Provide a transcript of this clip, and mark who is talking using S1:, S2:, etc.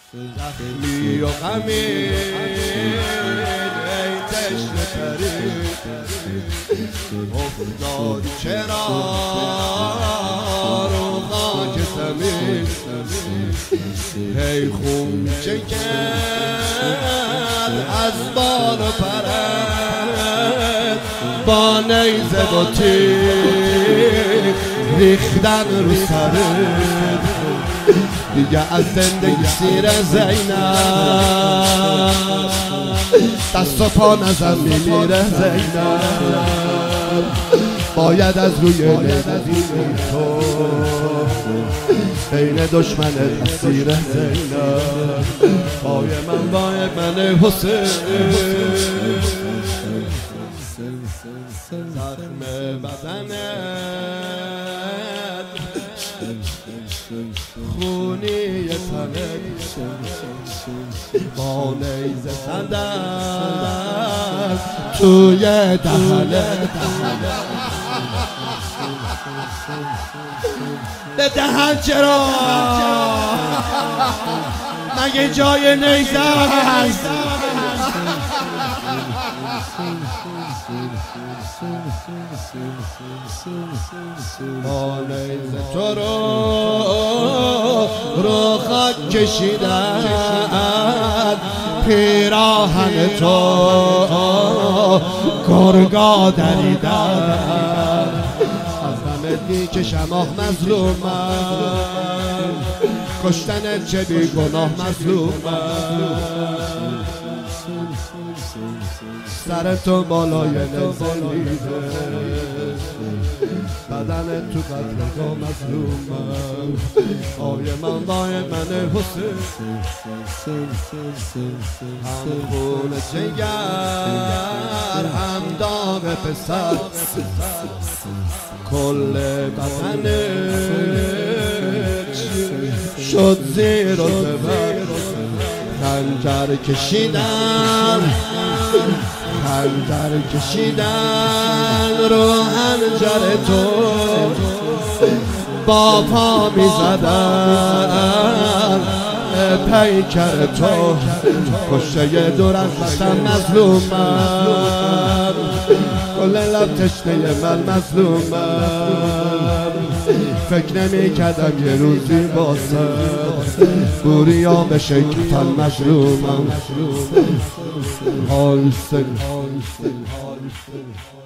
S1: زخمی و غمین ای تشنه ترین افتاد چرا رو خاک زمین هی خون چکن از بال و پرد با نیزه و تیر ریختن رو سرت دیگه از زندگی سیر زینب دست و پا نزن میمیره زینب باید از روی نزدی تو بین دشمن اسیر زینب پای من باید من حسین زخم بدنت خونی تنت با نیزه صدت توی دهنت به دهن چرا مگه جای نیزه هست با نیزه تو رو خاک کشیدن پیراهن تو گرگا دریدن از غمت میکشم آه مظلومم کشتنت چه بی گناه مظلومم سر تو بالای نزلیده بدن تو قتلگاه مظلومم آی من وای من حسین هم خون جگر هم داغ پسر کل بدنت شد زیر و زبر خنجر کشیدن خنجر کشیدن رو خنجر تو با پا می زدن پیکر تو کشته دور از وطن مظلومم کل لب تشنه من مظلومم فکر نمی کردم یه روزی واسه بوریا بشه کتن مظلومم حال سن